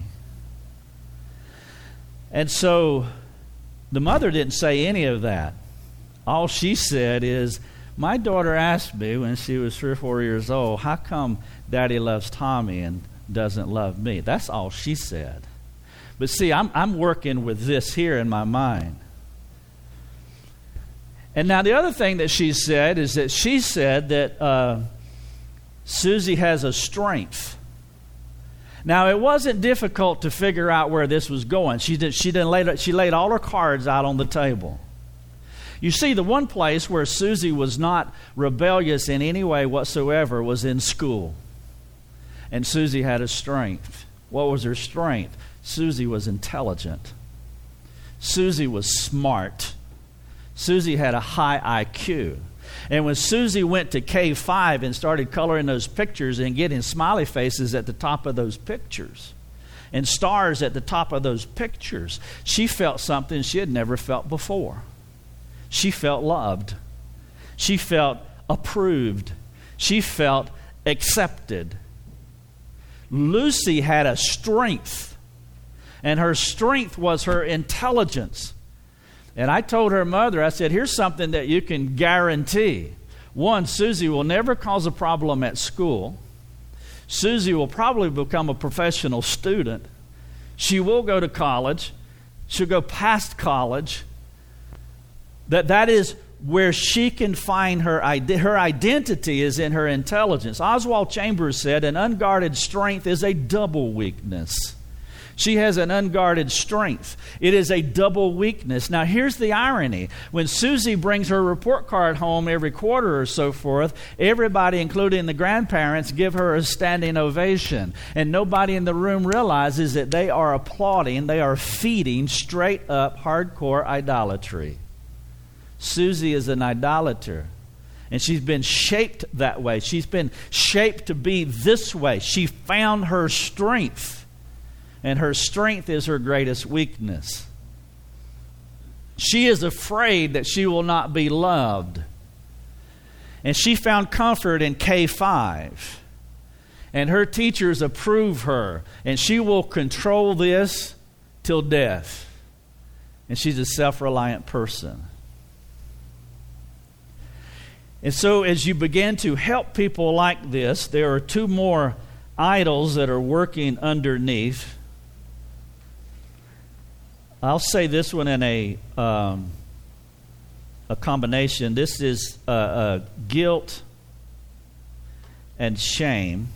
And so the mother didn't say any of that. All she said is, My daughter asked me when she was three or four years old, how come Daddy loves Tommy and doesn't love me? That's all she said. But see, I'm, I'm working with this here in my mind. And now the other thing that she said is that she said that uh, Susie has a strength. Now, it wasn't difficult to figure out where this was going. She did, she didn't lay, she laid all her cards out on the table. You see, the one place where Susie was not rebellious in any way whatsoever was in school. And Susie had a strength. What was her strength? Susie was intelligent. Susie was smart. Susie had a high I Q. And when Susie went to K five and started coloring those pictures and getting smiley faces at the top of those pictures and stars at the top of those pictures, she felt something she had never felt before. She felt loved. She felt approved. She felt accepted. Lucy had a strength, and her strength was her intelligence. And I told her mother, I said, here's something that you can guarantee. One, Susie will never cause a problem at school. Susie will probably become a professional student. She will go to college. She'll go past college. That that is where she can find her ide- her identity is in her intelligence. Oswald Chambers said, an unguarded strength is a double weakness. She has an unguarded strength. It is a double weakness. Now, here's the irony. When Susie brings her report card home every quarter or so forth, everybody, including the grandparents, give her a standing ovation. And nobody in the room realizes that they are applauding, they are feeding straight up hardcore idolatry. Susie is an idolater. And she's been shaped that way. She's been shaped to be this way. She found her strength. And her strength is her greatest weakness. She is afraid that she will not be loved. And she found comfort in K five. And her teachers approve her. And she will control this till death. And she's a self-reliant person. And so as you begin to help people like this, there are two more idols that are working underneath. I'll say this one in a um, a combination. This is uh, uh, guilt and shame.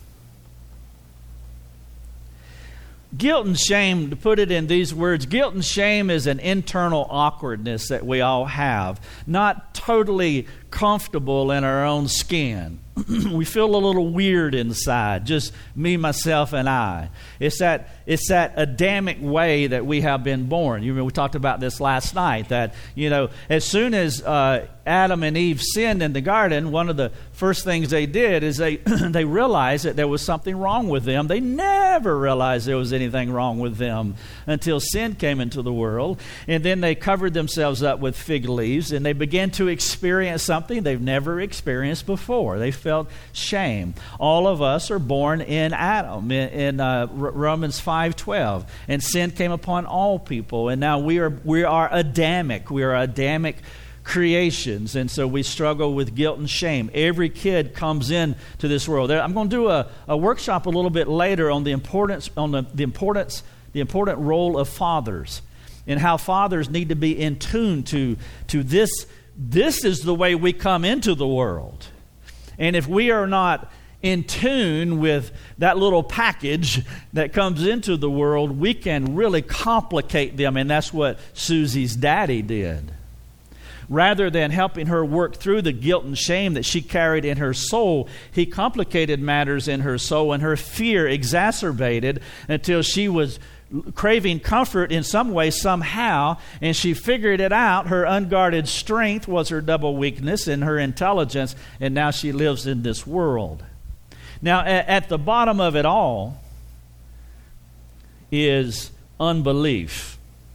Guilt and shame, to put it in these words, guilt and shame is an internal awkwardness that we all have. Not totally comfortable in our own skin. We feel a little weird inside, just me, myself, and I. It's that it's that Adamic way that we have been born. You know, we talked about this last night, that, you know, as soon as uh, Adam and Eve sinned in the garden, one of the first things they did is they they realized that there was something wrong with them. They never realized there was anything wrong with them until sin came into the world. And then they covered themselves up with fig leaves, and they began to experience something they've never experienced before. They felt shame. All of us are born in Adam, in, in uh, Romans five twelve, and sin came upon all people. And now we are we are Adamic. We are Adamic creations, and so we struggle with guilt and shame. Every kid comes in to this world. I'm going to do a, a workshop a little bit later on the importance on the, the importance the important role of fathers, and how fathers need to be in tune to to this. This is the way we come into the world. And if we are not in tune with that little package that comes into the world, we can really complicate them. And that's what Susie's daddy did. Rather than helping her work through the guilt and shame that she carried in her soul, he complicated matters in her soul, and her fear exacerbated until she was craving comfort in some way, somehow, and she figured it out. Her unguarded strength was her double weakness and her intelligence, and now she lives in this world. Now, at, at the bottom of it all is unbelief.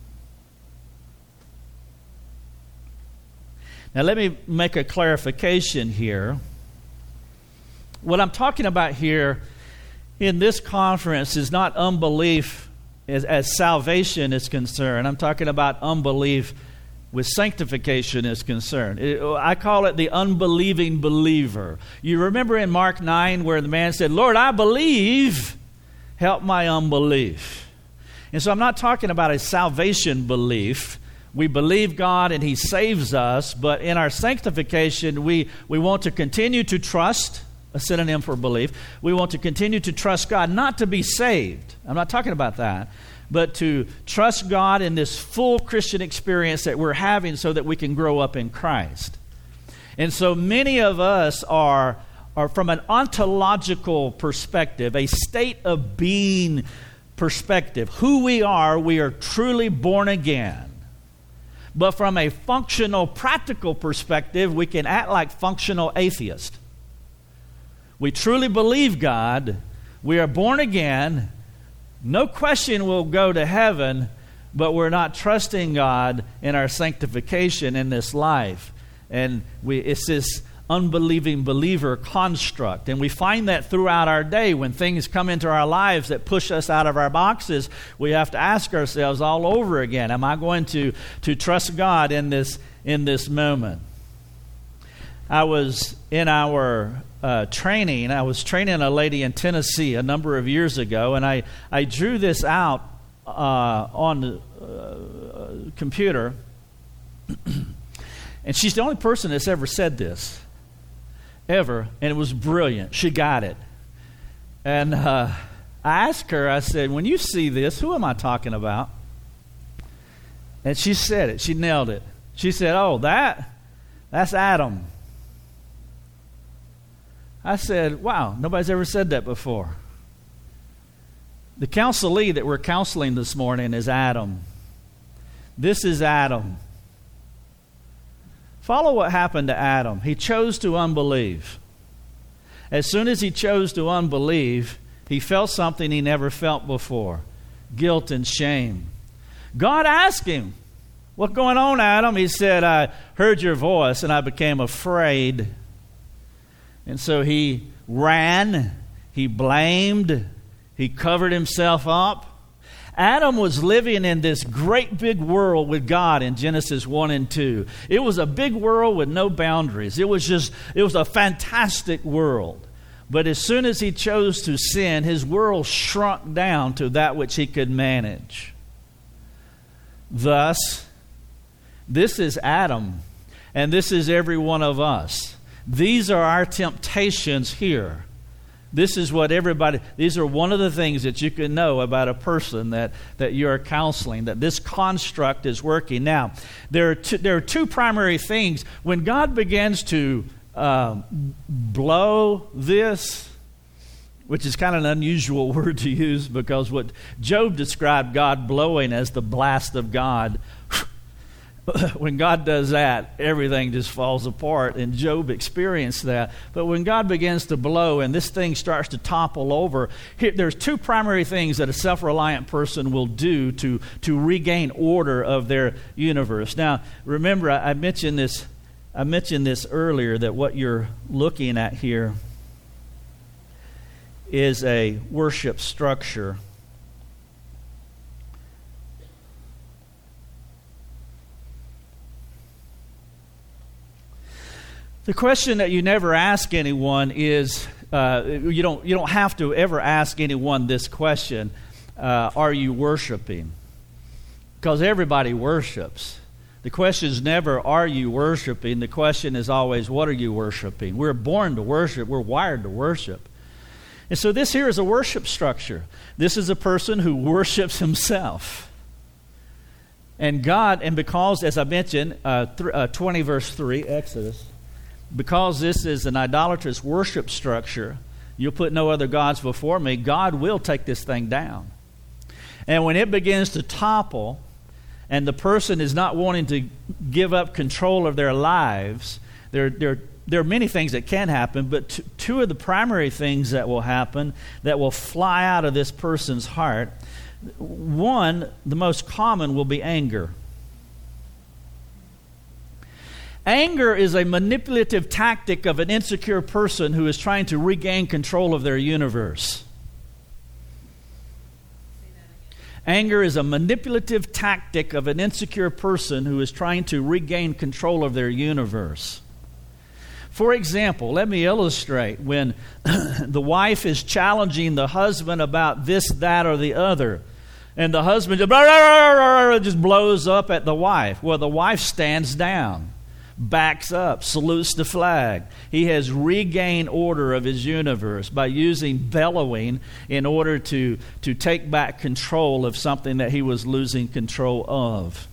Now, let me make a clarification here. What I'm talking about here in this conference is not unbelief as, as salvation is concerned. I'm talking about unbelief with sanctification is concerned. It, I call it the unbelieving believer. You remember in Mark nine where the man said, Lord, I believe, help my unbelief. And so I'm not talking about a salvation belief. We believe God and He saves us, but in our sanctification, we, we want to continue to trust, a synonym for belief. We want to continue to trust God, not to be saved. I'm not talking about that, but to trust God in this full Christian experience that we're having so that we can grow up in Christ. And so many of us are, are from an ontological perspective, a state of being perspective. Who we are, we are truly born again. But from a functional, practical perspective, we can act like functional atheists. We truly believe God. We are born again. No question we'll go to heaven, but we're not trusting God in our sanctification in this life. And we, it's this unbelieving believer construct. And we find that throughout our day when things come into our lives that push us out of our boxes, we have to ask ourselves all over again, am I going to, to trust God in this, in this moment? I was in our uh, training, I was training a lady in Tennessee a number of years ago, and I, I drew this out uh, on the uh, computer. And she's the only person that's ever said this. Ever, and it was brilliant. She got it. And uh, I asked her, I said, when you see this, who am I talking about? And she said it. She nailed it. She said, oh, that, that's Adam. I said, wow, nobody's ever said that before. The counselee that we're counseling this morning is Adam. This is Adam. Follow what happened to Adam. He chose to unbelieve. As soon as he chose to unbelieve, he felt something he never felt before. Guilt and shame. God asked him, what's going on, Adam? He said, I heard your voice and I became afraid. And so he ran, he blamed, he covered himself up. Adam was living in this great big world with God in Genesis one and two. It was a big world with no boundaries. It was just, it was a fantastic world. But as soon as he chose to sin, his world shrunk down to that which he could manage. Thus, this is Adam, and this is every one of us. These are our temptations here. This is what everybody, these are one of the things that you can know about a person that, that you're counseling, that this construct is working. Now, there are two, there are two primary things. When God begins to uh, blow this, which is kind of an unusual word to use because what Job described God blowing as the blast of God. When God does that, everything just falls apart, and Job experienced that. But when God begins to blow and this thing starts to topple over, here, there's two primary things that a self-reliant person will do to, to regain order of their universe. Now, remember, I, I mentioned this. I mentioned this earlier that what you're looking at here is a worship structure. The question that you never ask anyone is, uh, you don't you don't have to ever ask anyone this question, uh, are you worshiping? Because everybody worships. The question is never, are you worshiping? The question is always, what are you worshiping? We're born to worship. We're wired to worship. And so this here is a worship structure. This is a person who worships himself. And God, and because, as I mentioned, uh, th- uh, twenty verse three, Exodus, because this is an idolatrous worship structure, you'll put no other gods before me, God will take this thing down. And when it begins to topple, and the person is not wanting to give up control of their lives, there, there, there are many things that can happen, but t- two of the primary things that will happen that will fly out of this person's heart, one, the most common, will be anger. Anger is a manipulative tactic of an insecure person who is trying to regain control of their universe. Anger is a manipulative tactic of an insecure person who is trying to regain control of their universe. For example, let me illustrate. When the wife is challenging the husband about this, that, or the other, and the husband just, blah, blah, blah, blah, just blows up at the wife. Well, the wife stands down, backs up, salutes the flag. He has regained order of his universe by using bellowing in order to, to take back control of something that he was losing control of.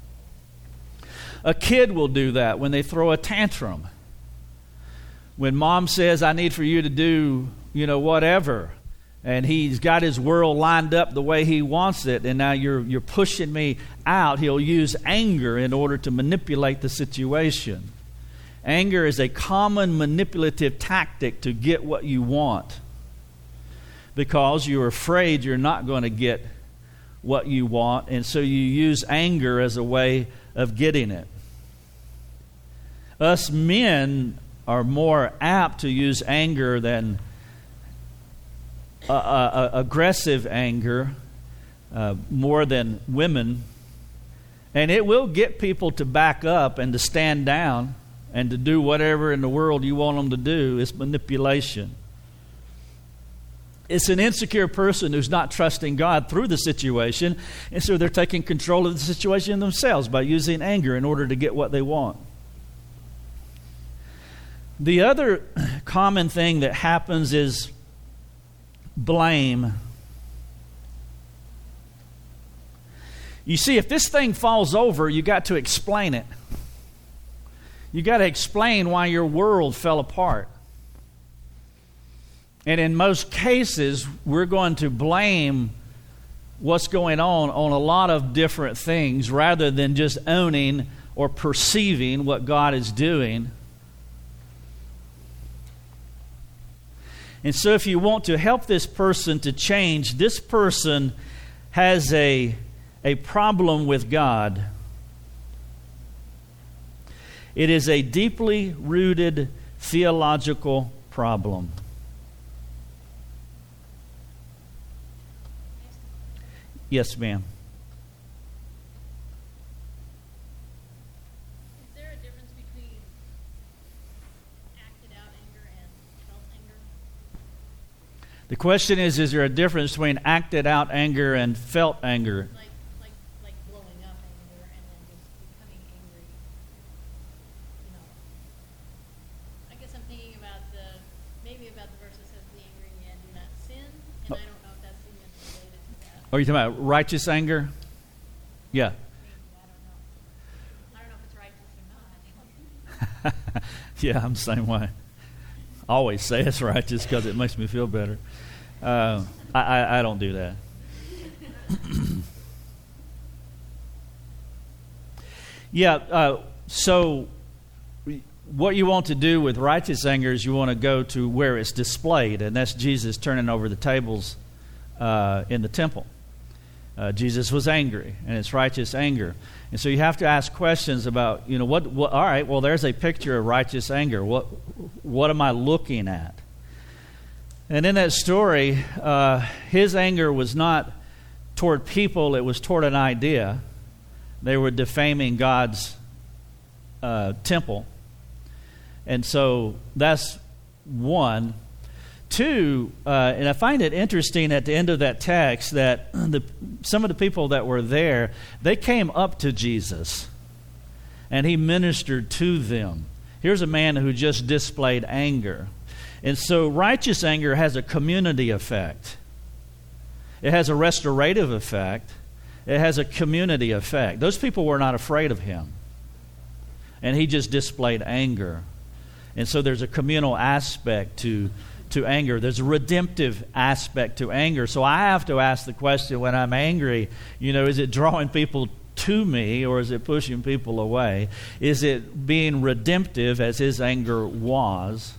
A kid will do that when they throw a tantrum. When mom says, I need for you to do, you know, whatever, and he's got his world lined up the way he wants it, and now you're you're pushing me out, he'll use anger in order to manipulate the situation. Anger is a common manipulative tactic to get what you want, because you're afraid you're not going to get what you want, and so you use anger as a way of getting it. Us men are more apt to use anger than uh, uh, aggressive anger, uh, more than women. And it will get people to back up and to stand down and to do whatever in the world you want them to do. It's manipulation. It's an insecure person who's not trusting God through the situation, and so they're taking control of the situation themselves by using anger in order to get what they want. The other common thing that happens is blame. You see, if this thing falls over, you got to explain it. You got to explain why your world fell apart. And in most cases, we're going to blame what's going on on a lot of different things rather than just owning or perceiving what God is doing. And so if you want to help this person to change, this person has a, a problem with God. It is a deeply rooted theological problem. Yes, ma'am. Is there a difference between acted out anger and felt anger? The question is, is there a difference between acted out anger and felt anger? Like, like, like blowing up anger and then just becoming angry. You know, I guess I'm thinking about the maybe about the verse that says, "Be angry and do not sin," and I don't know if that's even related to that. Are you talking about righteous anger? Yeah. Maybe, I don't know. I don't know if it's righteous or not. Yeah, I'm the same way. I always say it's righteous because it makes me feel better. Uh, I, I, I don't do that. yeah, uh, so what you want to do with righteous anger is you want to go to where it's displayed, and that's Jesus turning over the tables uh, in the temple. Uh, Jesus was angry, and it's righteous anger. And so you have to ask questions about, you know, what, what all right, well, there's a picture of righteous anger. What, what am I looking at? And in that story, uh, his anger was not toward people, it was toward an idea. They were defaming God's uh, temple. And so that's one. Two, uh, and I find it interesting at the end of that text that the, some of the people that were there, they came up to Jesus and he ministered to them. Here's a man who just displayed anger. And so righteous anger has a community effect. It has a restorative effect. It has a community effect. Those people were not afraid of him. And he just displayed anger. And so there's a communal aspect to to anger. There's a redemptive aspect to anger. So I have to ask the question when I'm angry, you know, is it drawing people to me or is it pushing people away? Is it being redemptive as his anger was?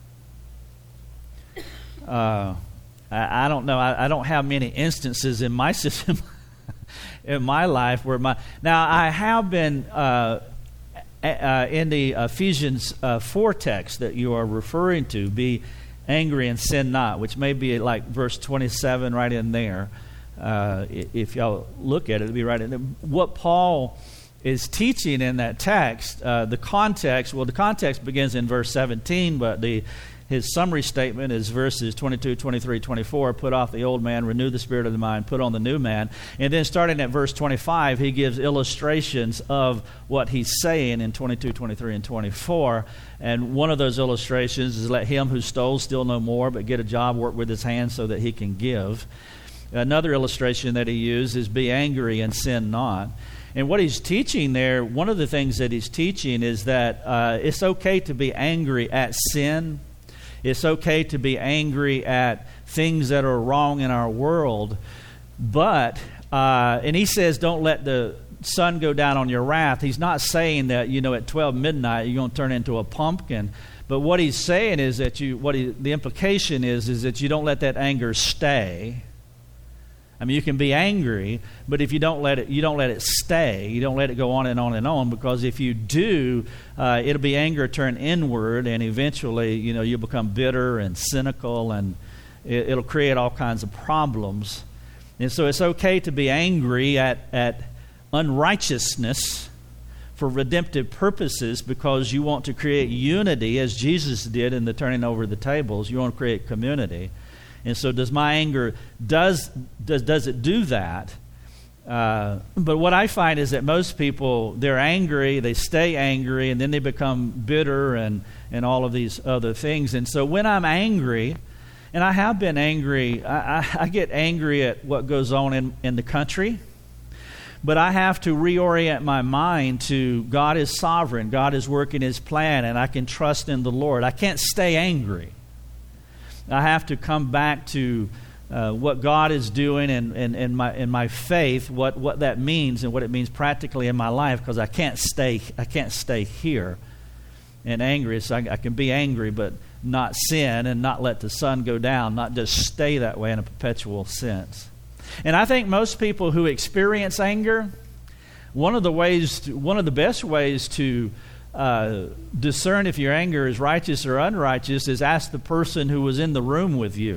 Uh, I, I don't know. I, I don't have many instances in my system, in my life where my... Now, I have been... Uh, uh, in the Ephesians uh, four text that you are referring to, be angry and sin not, which may be like verse twenty-seven right in there. Uh, if y'all look at it, it'll be right. And what Paul is teaching in that text, uh, the context, well, the context begins in verse seventeen, but the his summary statement is verses twenty-two, twenty-three, twenty-four, put off the old man, renew the spirit of the mind, put on the new man. And then starting at verse twenty-five, he gives illustrations of what he's saying in twenty-two, twenty-three, and twenty-four. And one of those illustrations is let him who stole steal no more, but get a job, work with his hands so that he can give. Another illustration that he used is be angry and sin not. And what he's teaching there, one of the things that he's teaching is that uh, it's okay to be angry at sin. It's okay to be angry at things that are wrong in our world. But, uh, and he says, don't let the sun go down on your wrath. He's not saying that, you know, at twelve midnight you're going to turn into a pumpkin. But what he's saying is that you, what he, the implication is, is that you don't let that anger stay. I mean, you can be angry, but if you don't let it, you don't let it stay. You don't let it go on and on and on, because if you do, uh, it'll be anger turned inward, and eventually, you know, you'll become bitter and cynical, and it, it'll create all kinds of problems. And so, it's okay to be angry at at unrighteousness for redemptive purposes, because you want to create unity, as Jesus did in the turning over the tables. You want to create community. And so does my anger, does does does it do that? Uh, but what I find is that most people, they're angry, they stay angry, and then they become bitter and, and all of these other things. And so when I'm angry, and I have been angry, I, I, I get angry at what goes on in, in the country. But I have to reorient my mind to God is sovereign, God is working His plan, and I can trust in the Lord. I can't stay angry. I have to come back to uh, what God is doing and, and, and my and my faith, what, what that means and what it means practically in my life, because I can't stay I can't stay here and angry. So I, I can be angry, but not sin, and not let the sun go down, not just stay that way in a perpetual sense. And I think most people who experience anger, one of the ways, to, one of the best ways to Uh, discern if your anger is righteous or unrighteous is ask the person who was in the room with you.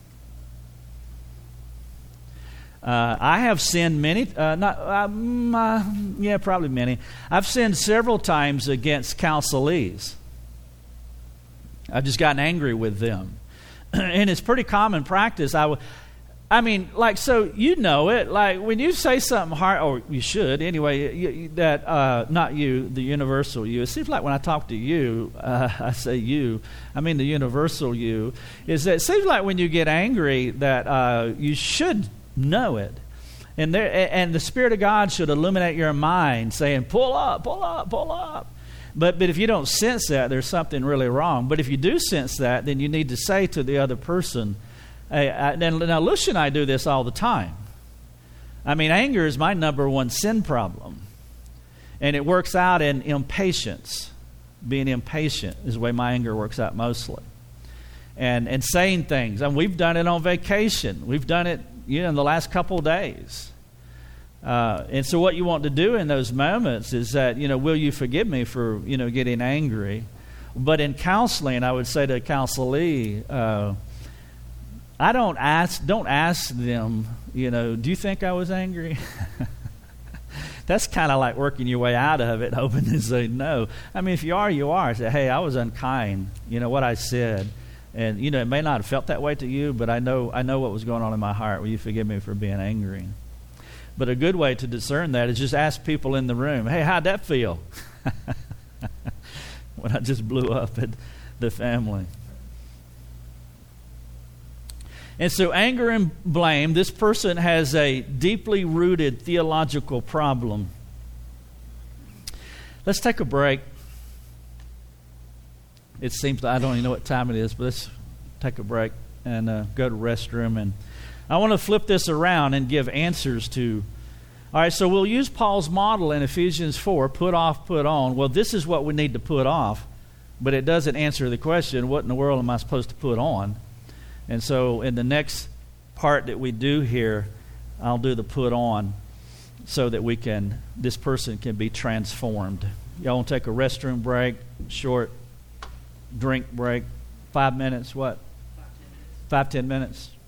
Uh, I have sinned many, uh, not, um, uh, yeah, probably many. I've sinned several times against counselees. I've just gotten angry with them. And it's pretty common practice. I would. I mean, like, so you know it. Like, when you say something hard, or you should anyway, you, that, uh, not you, the universal you. It seems like when I talk to you, uh, I say you, I mean the universal you, is that it seems like when you get angry that uh, you should know it. And there, and the Spirit of God should illuminate your mind saying, pull up, pull up, pull up. But, but if you don't sense that, there's something really wrong. But if you do sense that, then you need to say to the other person, Hey, I, now, Lucia and I do this all the time. I mean, anger is my number one sin problem. And it works out in impatience. Being impatient is the way my anger works out mostly. And and saying things. And we've done it on vacation. We've done it, you know, in the last couple of days. Uh, and so what you want to do in those moments is that, you know, will you forgive me for, you know, getting angry? But in counseling, I would say to a counselee, uh, I don't ask don't ask them, you know, do you think I was angry? That's kind of like working your way out of it, hoping to say no. I mean, if you are, you are. Say, hey, I was unkind, you know, what I said. And, you know, it may not have felt that way to you, but I know I know what was going on in my heart. Will you forgive me for being angry? But a good way to discern that is just ask people in the room, hey, how'd that feel? When I just blew up at the family. And so anger and blame, this person has a deeply rooted theological problem. Let's take a break. It seems I don't even know what time it is, but let's take a break and uh, go to the restroom. And I want to flip this around and give answers to. All right, so we'll use Paul's model in Ephesians four, put off, put on. Well, this is what we need to put off, but it doesn't answer the question, what in the world am I supposed to put on? And so in the next part that we do here, I'll do the put on so that we can, this person can be transformed. Y'all want to take a restroom break, short drink break, five minutes, what? Five, ten minutes. Five, ten minutes.